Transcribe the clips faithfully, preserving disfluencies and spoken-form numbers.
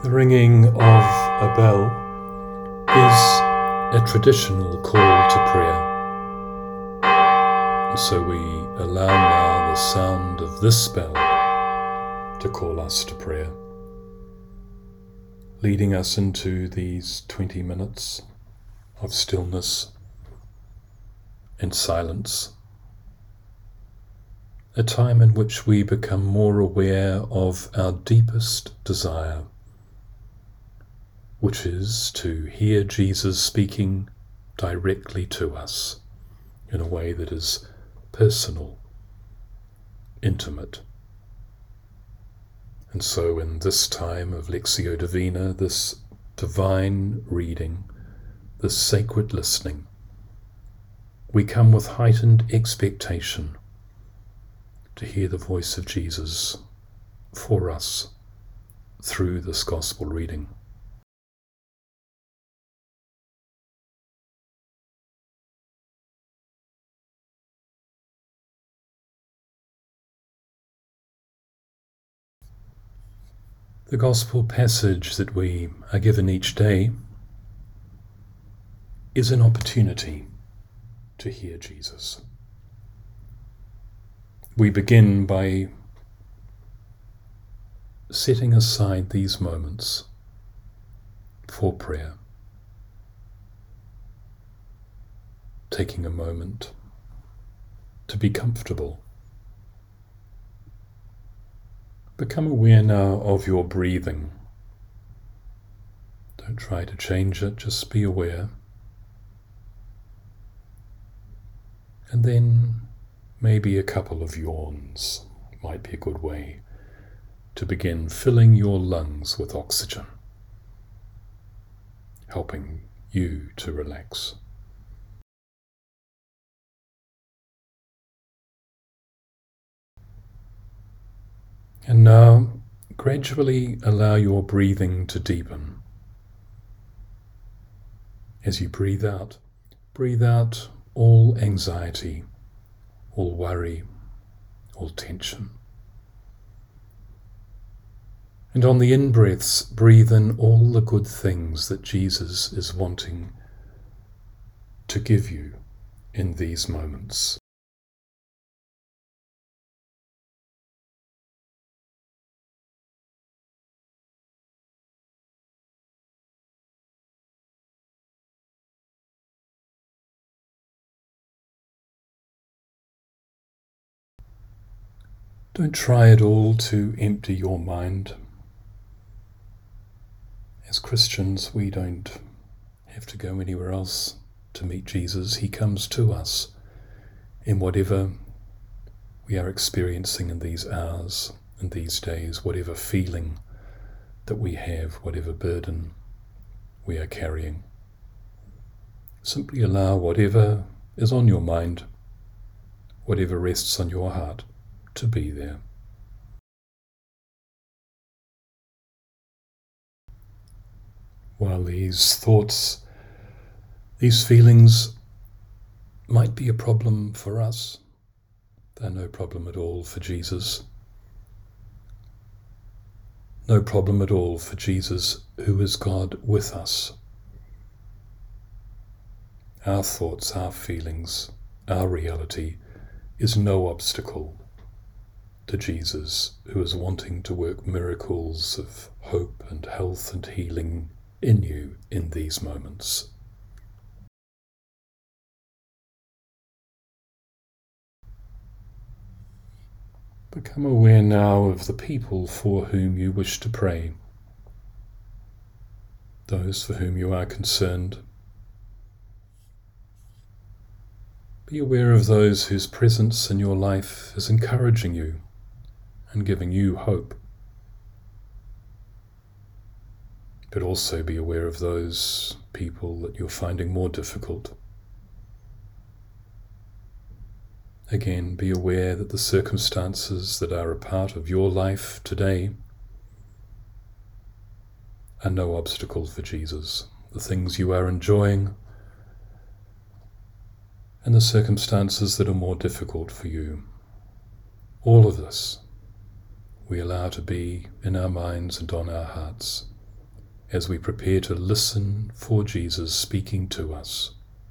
The ringing of a bell is a traditional call to prayer. And so we allow now the sound of this bell to call us to prayer, leading us into these twenty minutes of stillness and silence, a time in which we become more aware of our deepest desire, which is to hear Jesus speaking directly to us in a way that is personal, intimate. And so in this time of Lectio Divina, this divine reading, this sacred listening, we come with heightened expectation to hear the voice of Jesus for us through this gospel reading. The gospel passage that we are given each day is an opportunity to hear Jesus. We begin by setting aside these moments for prayer, taking a moment to be comfortable. Become aware now of your breathing. Don't try to change it, just be aware. And then maybe a couple of yawns might be a good way to begin filling your lungs with oxygen, helping you to relax. And now, gradually allow your breathing to deepen. As you breathe out, breathe out all anxiety, all worry, all tension. And on the in-breaths, breathe in all the good things that Jesus is wanting to give you in these moments. Don't try at all to empty your mind. As Christians, we don't have to go anywhere else to meet Jesus. He comes to us in whatever we are experiencing in these hours and these days, whatever feeling that we have, whatever burden we are carrying. Simply allow whatever is on your mind, whatever rests on your heart, to be there. While these thoughts, these feelings might be a problem for us, they're no problem at all for Jesus. No problem at all for Jesus, who is God with us. Our thoughts, our feelings, our reality is no obstacle to Jesus, who is wanting to work miracles of hope and health and healing in you in these moments. Become aware now of the people for whom you wish to pray, those for whom you are concerned. Be aware of those whose presence in your life is encouraging you and giving you hope. But also be aware of those people that you're finding more difficult. Again, be aware that the circumstances that are a part of your life today are no obstacle for Jesus. The things you are enjoying and the circumstances that are more difficult for you. All of this we allow to be in our minds and on our hearts as we prepare to listen for Jesus speaking to us.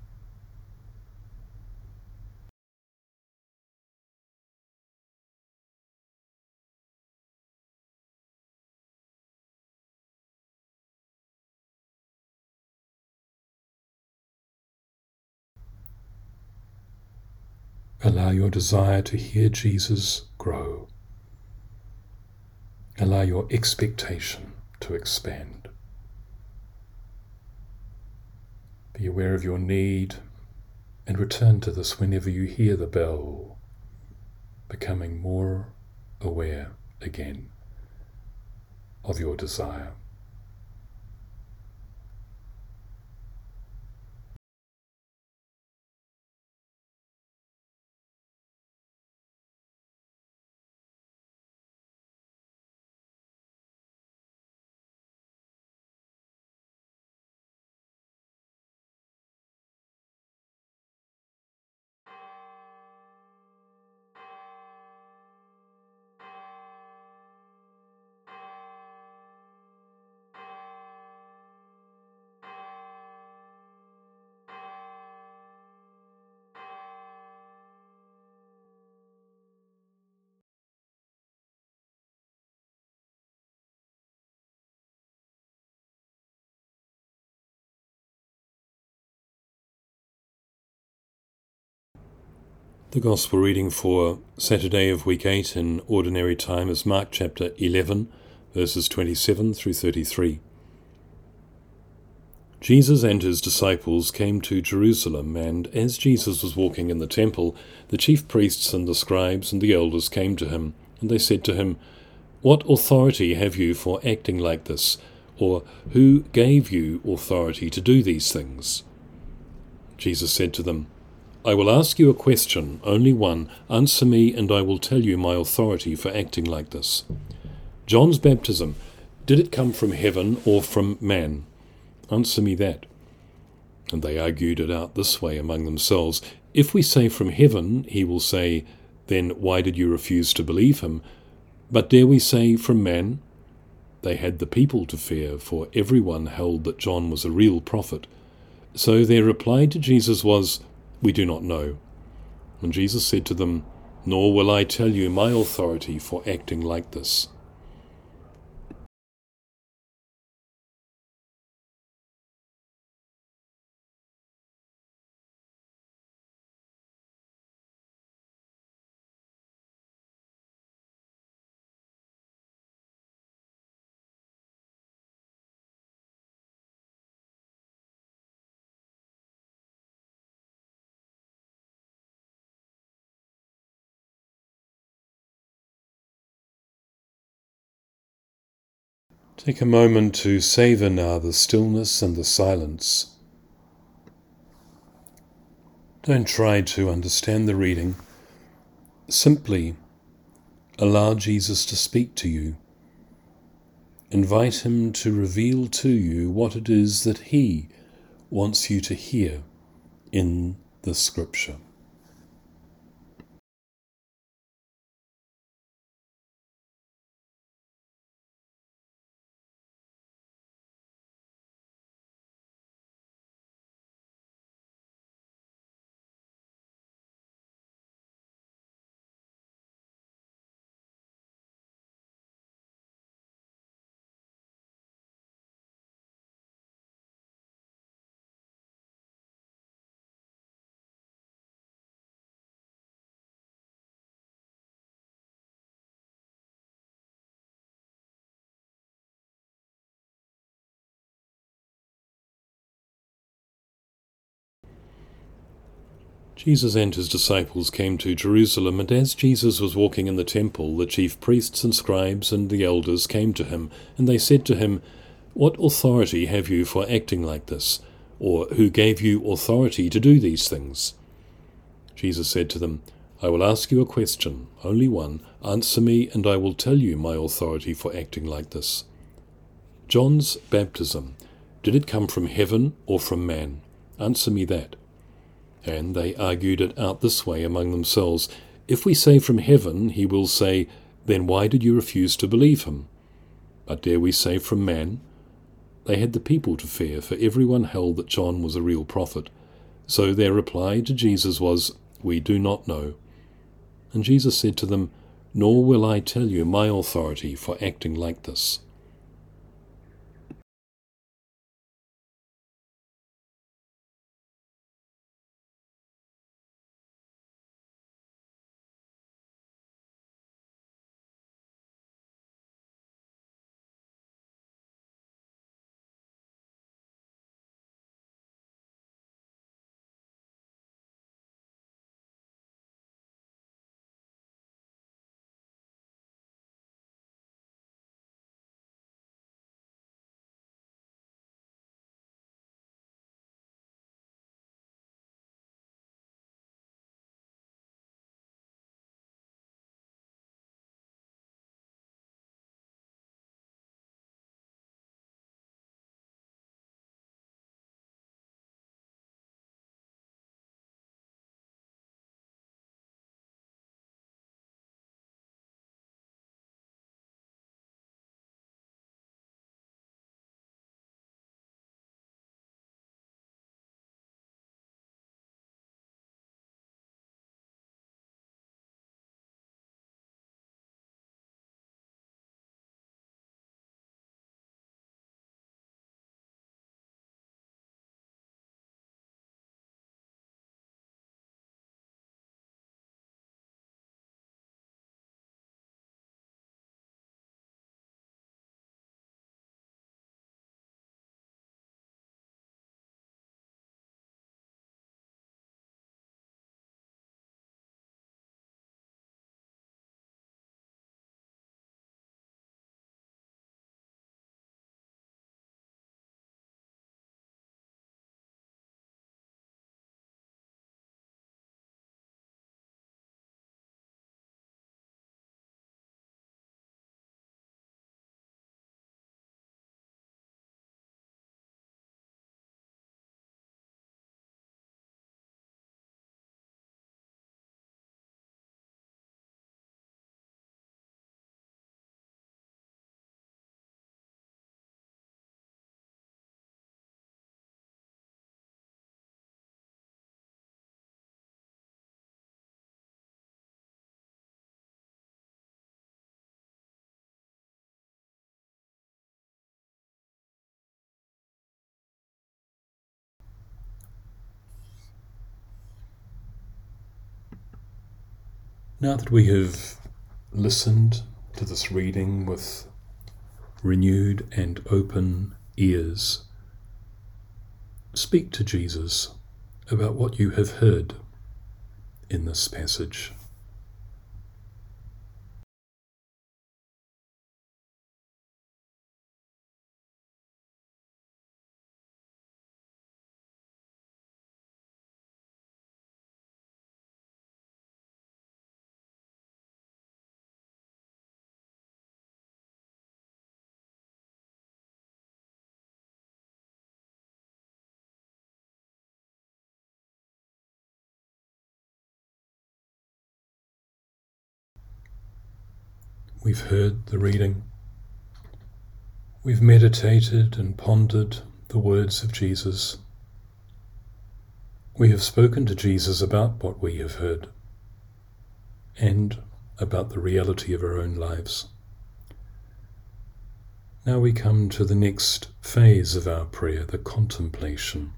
Allow your desire to hear Jesus grow. Allow your expectation to expand. Be aware of your need and return to this whenever you hear the bell, becoming more aware again of your desire. The Gospel reading for Saturday of week eight in Ordinary Time is Mark chapter eleven, verses twenty-seven through thirty-three. Jesus and his disciples came to Jerusalem, and as Jesus was walking in the temple, the chief priests and the scribes and the elders came to him, and they said to him, "What authority have you for acting like this? Or who gave you authority to do these things?" Jesus said to them, "I will ask you a question, only one. Answer me, and I will tell you my authority for acting like this. John's baptism, did it come from heaven or from man? Answer me that." And they argued it out this way among themselves. "If we say from heaven, he will say, 'Then why did you refuse to believe him?' But dare we say from man?" They had the people to fear, for everyone held that John was a real prophet. So their reply to Jesus was, "We do not know." And Jesus said to them, "Nor will I tell you my authority for acting like this." Take a moment to savor now the stillness and the silence. Don't try to understand the reading. Simply allow Jesus to speak to you. Invite him to reveal to you what it is that he wants you to hear in the Scripture. Jesus and his disciples came to Jerusalem, and as Jesus was walking in the temple, the chief priests and scribes and the elders came to him, and they said to him, "What authority have you for acting like this? Or who gave you authority to do these things?" Jesus said to them, "I will ask you a question, only one. Answer me, and I will tell you my authority for acting like this. John's baptism, did it come from heaven or from man? Answer me that." And they argued it out this way among themselves. "If we say from heaven, he will say, 'Then why did you refuse to believe him?' But dare we say from man?" they had the people to fear, for everyone held that John was a real prophet. So their reply to Jesus was, "We do not know." And Jesus said to them, "Nor will I tell you my authority for acting like this." Now that we have listened to this reading with renewed and open ears, speak to Jesus about what you have heard in this passage. We've heard the reading. We've meditated and pondered the words of Jesus. We have spoken to Jesus about what we have heard and about the reality of our own lives. Now we come to the next phase of our prayer, the contemplation.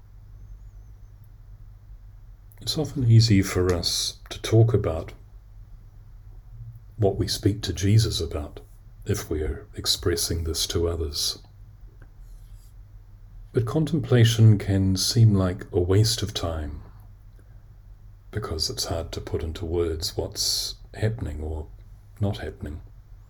It's often easy for us to talk about what we speak to Jesus about if we are expressing this to others. But contemplation can seem like a waste of time because it's hard to put into words what's happening or not happening.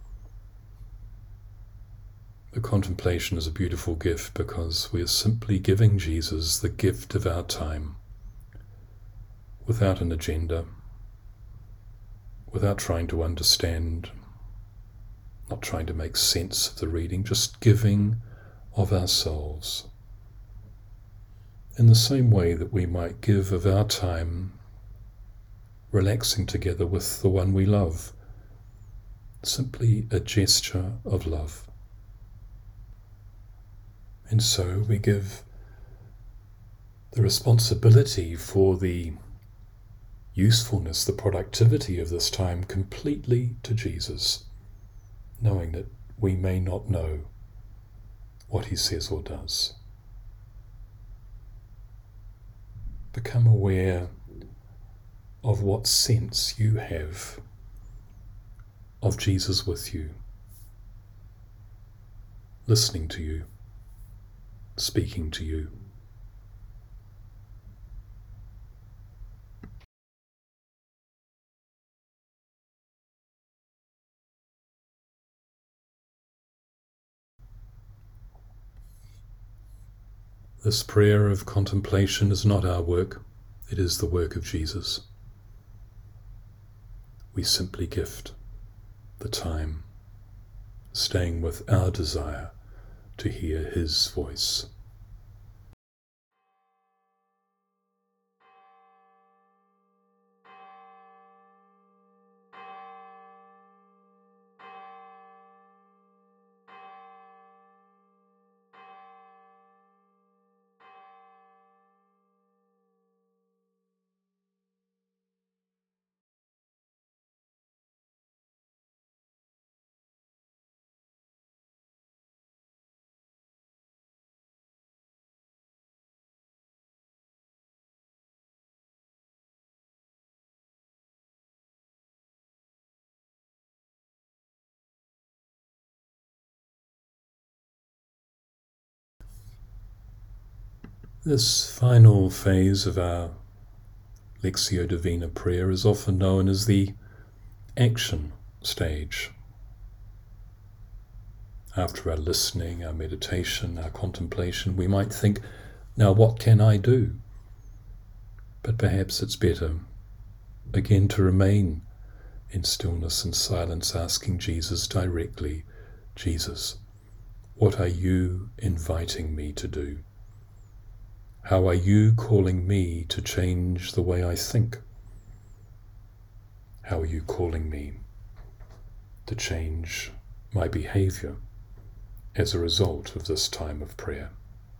The contemplation is a beautiful gift because we are simply giving Jesus the gift of our time without an agenda, without trying to understand, not trying to make sense of the reading, just giving of ourselves. In the same way that we might give of our time relaxing together with the one we love, simply a gesture of love. And so we give the responsibility for the usefulness, the productivity of this time completely to Jesus, knowing that we may not know what he says or does. Become aware of what sense you have of Jesus with you, listening to you, speaking to you. This prayer of contemplation is not our work, it is the work of Jesus. We simply gift the time, staying with our desire to hear his voice. This final phase of our Lectio Divina prayer is often known as the action stage. After our listening, our meditation, our contemplation, we might think, now what can I do? But perhaps it's better, again, to remain in stillness and silence, asking Jesus directly, Jesus, what are you inviting me to do? How are you calling me to change the way I think? How are you calling me to change my behavior as a result of this time of prayer?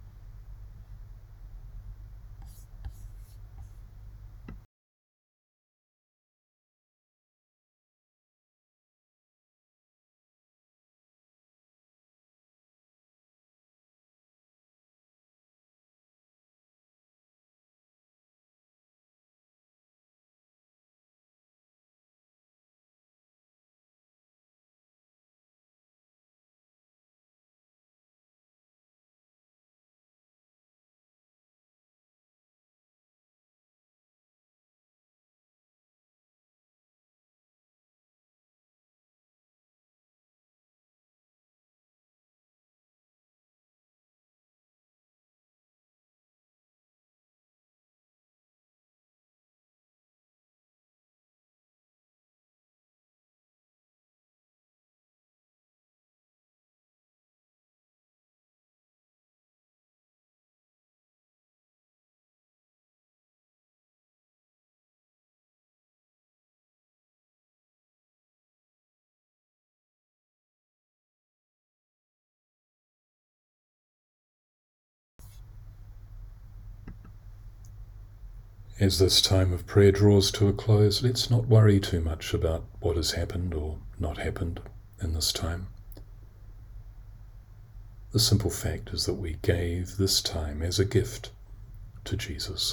As this time of prayer draws to a close, let's not worry too much about what has happened or not happened in this time. The simple fact is that we gave this time as a gift to Jesus.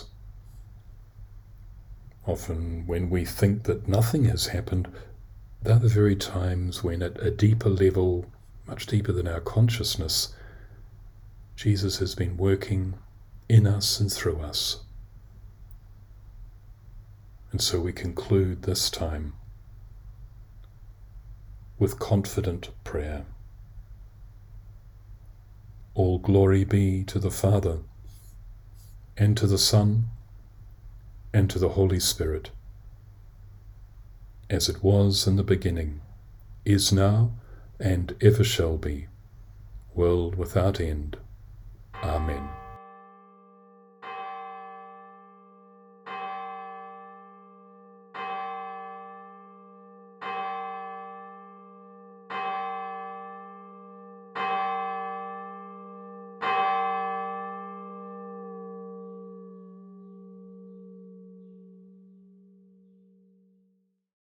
Often when we think that nothing has happened, they're the very times when at a deeper level, much deeper than our consciousness, Jesus has been working in us and through us. And so we conclude this time with confident prayer. All glory be to the Father, and to the Son, and to the Holy Spirit, as it was in the beginning, is now, and ever shall be, world without end. Amen.